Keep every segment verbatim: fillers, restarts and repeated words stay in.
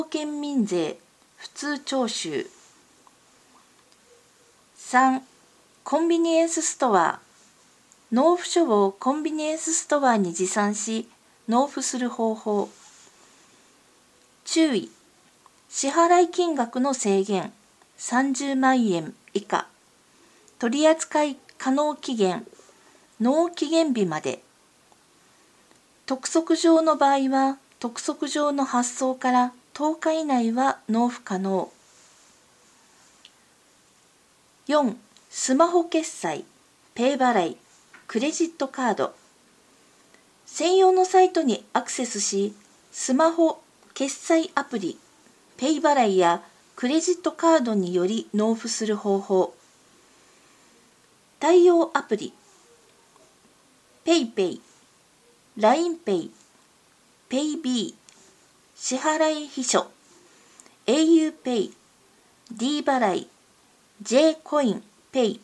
県民税普通徴収。さん. コンビニエンスストア。納付書をコンビニエンスストアに持参し納付する方法。注意。支払い金額の制限さんじゅうまんえん以下。取扱可能期限納期限日まで。督促状の場合は督促状の発送からとおか以内は納付可能。よん. スマホ決済、ペイ払い、クレジットカード。専用のサイトにアクセスし、スマホ決済アプリ、ペイ払いやクレジットカードにより納付する方法。対応アプリ、ペイペイ、ラインペイ、ペイビー、支払い秘書、au ペイ、D 払い、J コインペイ。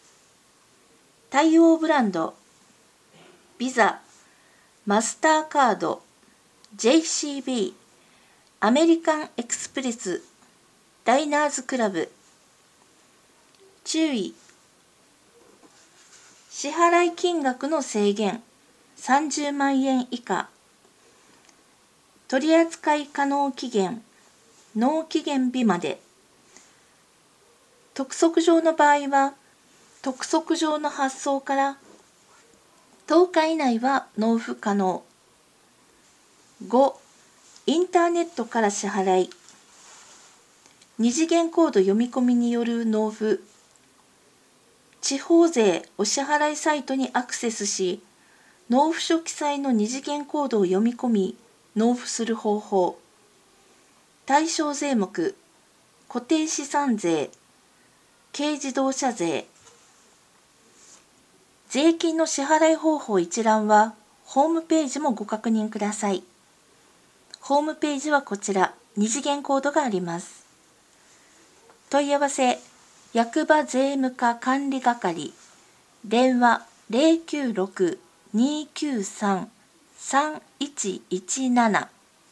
対応ブランド、ビザ、マスターカード、ジェイシービー、アメリカンエクスプレス、ダイナーズクラブ。注意。支払い金額の制限さんじゅうまんえん以下。取扱可能期限納期限日まで。督促状の場合は督促状の発送からとおか以内は納付可能。ご. インターネットから支払い。二次元コード読み込みによる納付。地方税お支払いサイトにアクセスし、納付書記載の二次元コードを読み込み、納付する方法。対象税目、固定資産税、軽自動車税。税金の支払い方法一覧は、ホームページもご確認ください。ホームページはこちら、二次元コードがあります。問い合わせ、役場税務課管理係、電話 ゼロきゅうろく にーきゅうさん さんいちいちなな。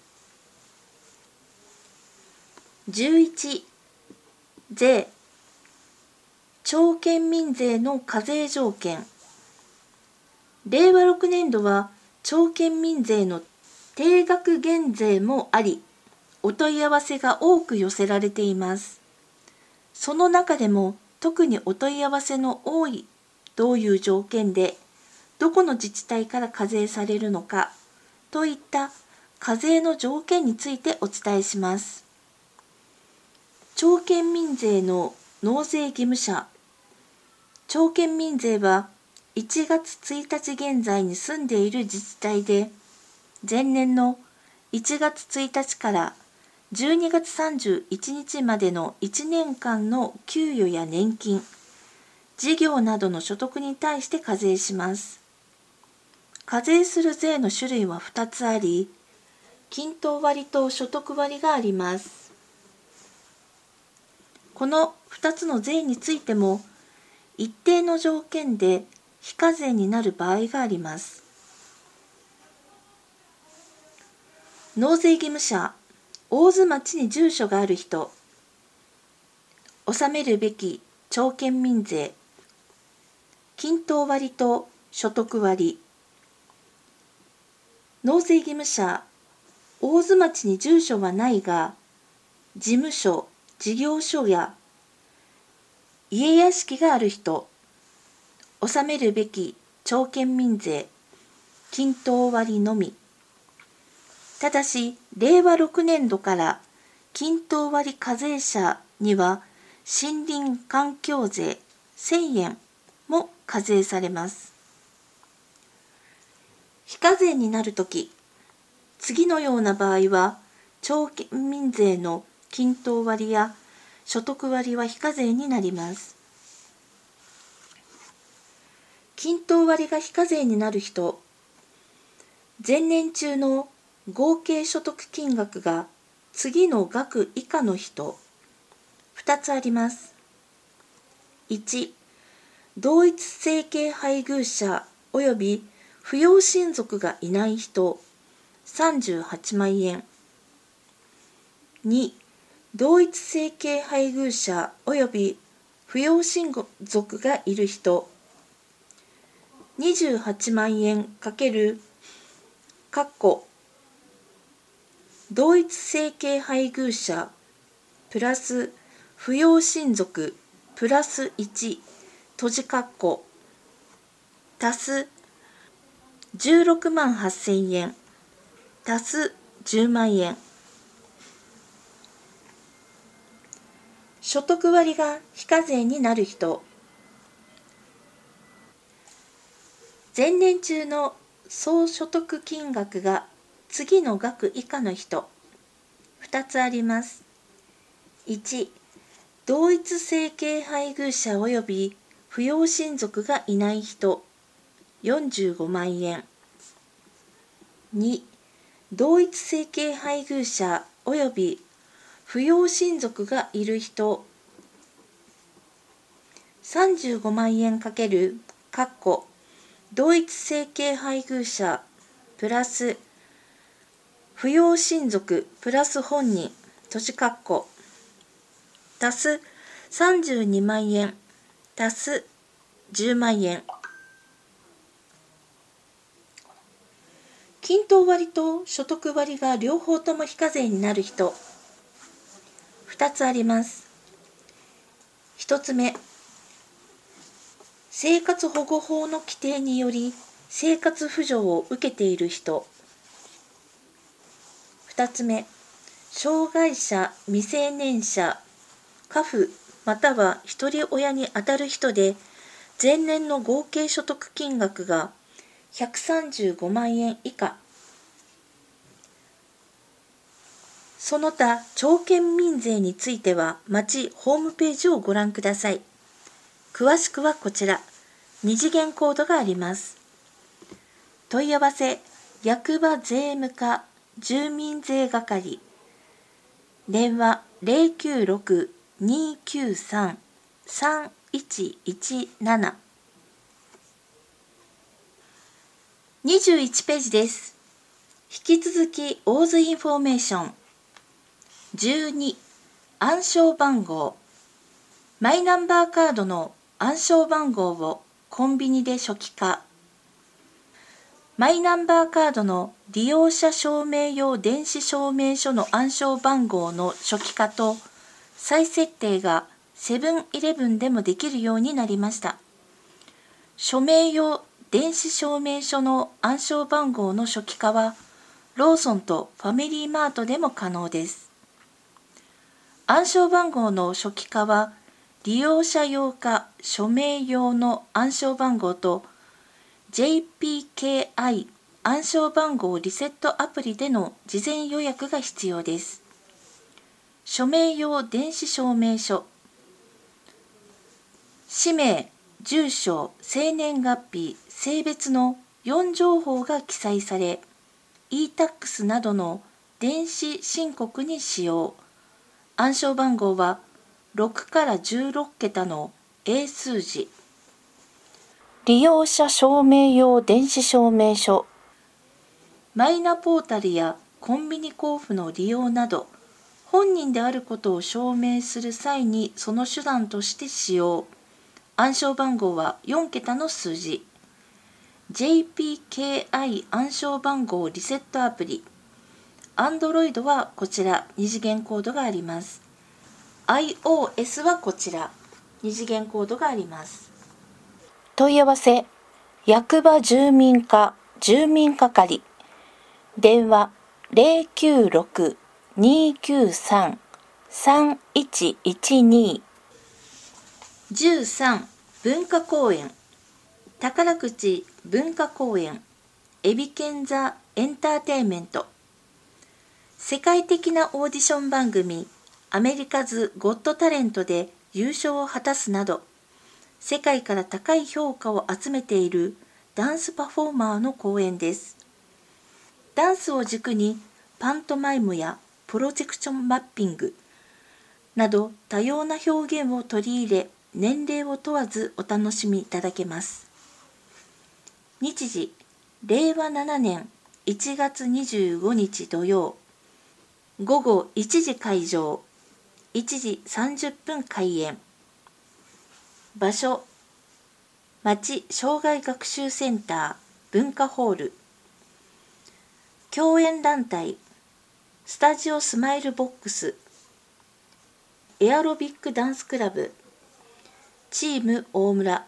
じゅういち. 税、町県民税の課税条件。れいわろくねんどは町県民税の定額減税もあり、お問い合わせが多く寄せられています。その中でも特にお問い合わせの多いどういう条件でどこの自治体から課税されるのかといった課税の条件についてお伝えします。町県民税の納税義務者。町県民税はいちがつついたち現在に住んでいる自治体で、前年のいちがつついたちからじゅうにがつさんじゅういちにちまでのいちねんかんの給与や年金、事業などの所得に対して課税します。課税する税の種類はふたつあり、均等割と所得割があります。このふたつの税についても、一定の条件で非課税になる場合があります。納税義務者、大津町に住所がある人。納めるべき町県民税。均等割と所得割。納税義務者、大津町に住所はないが、事務所、事業所や家屋敷がある人。納めるべき町県民税。均等割のみ。ただし、れいわろくねんどから均等割課税者には森林環境税せんえんも課税されます。非課税になるとき、次のような場合は、町県民税の均等割や所得割は非課税になります。均等割が非課税になる人、前年中の合計所得金額が次の額以下の人、ふたつあります。いち. 同一生計配偶者及び扶養親族がいない人、さんじゅうはちまんえん。 に同一性系配偶者及び扶養親族がいる人にじゅうはちまんえん×かっこ同一性系配偶者プラス扶養親族プラスいち閉じ括弧足すじゅうろくまんはっせんえん足すじゅうまんえん。所得割が非課税になる人、前年中の総所得金額が次の額以下の人、ふたつあります。いち、同一性系配偶者及び扶養親族がいない人、よんじゅうごまんえん。に、同一性系配偶者及び扶養親族がいる人、さんじゅうごまんえん×かっこ同一性系配偶者プラス扶養親族プラス本人閉じ括弧足すさんじゅうにまんえん足すじゅうまんえん。均等割と所得割が両方とも非課税になる人、ふたつあります。ひとつめ、生活保護法の規定により生活扶助を受けている人。ふたつめ、障害者、未成年者、家父または一人親にあたる人で前年の合計所得金額がひゃくさんじゅうごまんえん以下。その他町県民税については町ホームページをご覧ください。詳しくはこちら、二次元コードがあります。問い合わせ、役場税務課住民税係、電話 ゼロきゅうろく にーきゅうさん さんいちいちなな。にじゅういちページです。引き続きオーズインフォメーション。じゅうに、暗証番号。マイナンバーカードの暗証番号をコンビニで初期化。マイナンバーカードの利用者証明用電子証明書の暗証番号の初期化と再設定がセブンイレブンでもできるようになりました。署名用電子証明書の暗証番号の初期化はローソンとファミリーマートでも可能です。暗証番号の初期化は利用者用か署名用の暗証番号と ジェイピーケーアイ 暗証番号リセットアプリでの事前予約が必要です。署名用電子証明書、氏名、住所、生年月日、性別のよん情報が記載され、イータックス などの電子申告に使用。暗証番号はろくからじゅうろっけたの英数字。利用者証明用電子証明書。マイナポータルやコンビニ交付の利用など、本人であることを証明する際にその手段として使用。暗証番号はよんけたの数字。ジェイピーケーアイ 暗証番号リセットアプリ。Android はこちら、二次元コードがあります。iOS はこちら、二次元コードがあります。問い合わせ、役場住民課住民係、電話 ゼロきゅうろく にーきゅうさん さんいちいちに。じゅうさん、文化公園。宝くじ文化公園、エビケンザエンターテインメント。世界的なオーディション番組、アメリカズ・ゴット・タレントで優勝を果たすなど、世界から高い評価を集めているダンスパフォーマーの公演です。ダンスを軸にパントマイムやプロジェクションマッピングなど多様な表現を取り入れ、年齢を問わずお楽しみいただけます。日時、れいわななねんいちがつにじゅうごにち土曜。 午後いちじ開場、いちじさんじゅっぷん開演。場所、町障害学習センター文化ホール。共演団体、スタジオスマイルボックス、エアロビックダンスクラブ、チーム大村。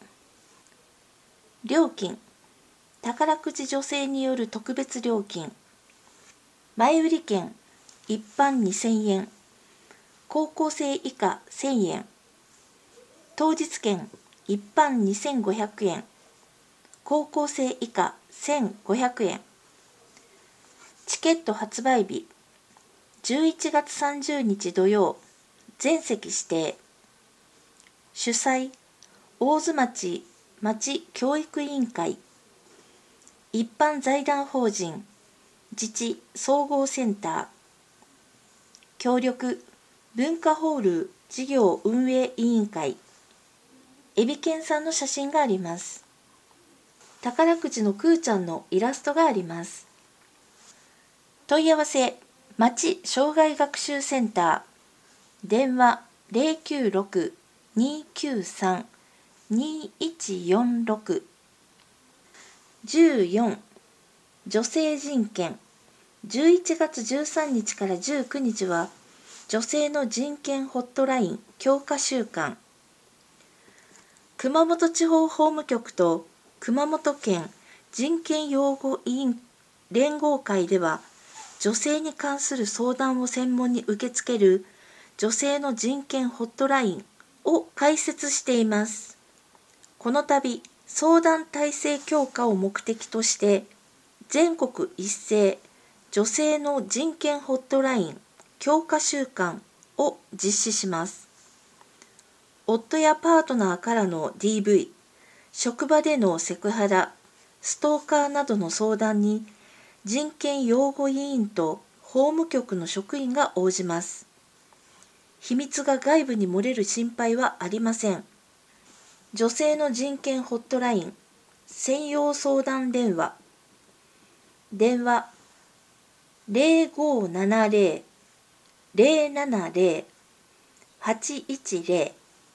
料金、宝くじ女性による特別料金。前売り券、一般にせんえん、高校生以下せんえん。当日券、一般にせんごひゃくえん、高校生以下せんごひゃくえん。チケット発売日、じゅういちがつさんじゅうにち土曜、全席指定。主催、大津町町教育委員会。一般財団法人、自治総合センター。協力、文化ホール事業運営委員会。エビケンさんの写真があります。宝くじのくーちゃんのイラストがあります。問い合わせ、町障害学習センター。電話 ゼロきゅうろく にきゅうさん にいちよんろく。じゅうよん、女性人権。じゅういちがつじゅうさんにちからじゅうくにちは、女性の人権ホットライン強化週間。熊本地方法務局と熊本県人権擁護委員連合会では、女性に関する相談を専門に受け付ける女性の人権ホットラインを開設しています。この度、相談体制強化を目的として、全国一斉女性の人権ホットライン強化週間を実施します。夫やパートナーからの ディーブイ、職場でのセクハラ、ストーカーなどの相談に人権擁護委員と法務局の職員が応じます。秘密が外部に漏れる心配はありません。女性の人権ホットライン専用相談電話。電話ゼロごーななゼロ ゼロななゼロ はちいちゼロ。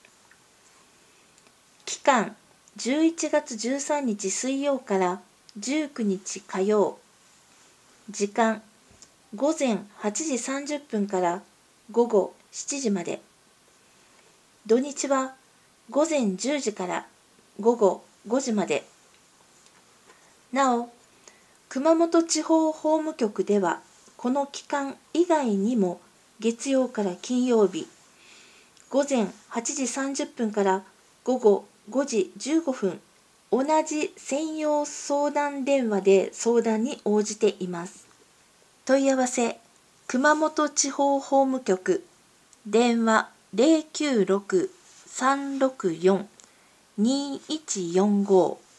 期間じゅういちがつじゅうさんにち水曜からじゅうくにち火曜。時間ごぜんはちじさんじゅっぷんからごごしちじまで。土日はごぜんじゅうじからごごごじまで。なお、熊本地方法務局ではこの期間以外にも月曜から金曜日ごぜんはちじさんじゅっぷんからごごごじじゅうごふん、同じ専用相談電話で相談に応じています。問い合わせ、熊本地方法務局。電話ゼロきゅうろく さんろくよん にいちよんご。